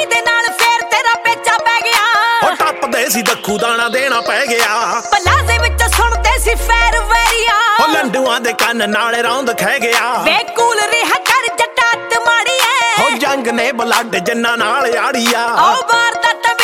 ਦੇ ਨਾਲ ਫੇਰ ਤੇਰਾ ਪੇਚਾ ਪੈ ਗਿਆ। ਉਹ ਟੱਪਦੇ ਸੀ ਦੱਖੂ ਦਾਣਾ ਦੇਣਾ ਪੈ ਗਿਆ। ਪਲਾਜ਼ੇ ਵਿੱਚ ਸੁਣਦੇ ਸੀ ਫੇਰ ਵੈਰੀਆ। ਉਹ ਲੰਡੂਆਂ ਦੇ ਕੰਨ ਨਾਲ ਰੌਂਦ ਖਹਿ ਗਿਆ। ਵੇ ਕੂਲ ਰਿਹਾ ਕਰ ਜੱਟਾਂ ਤੇ ਮਾੜੀ ਐ। ਉਹ ਜੰਗ ਨੇ ਬਲੱਡ ਜਿੰਨਾ ਨਾਲ ਆੜੀਆ। ਉਹ ਵਾਰ ਦਾ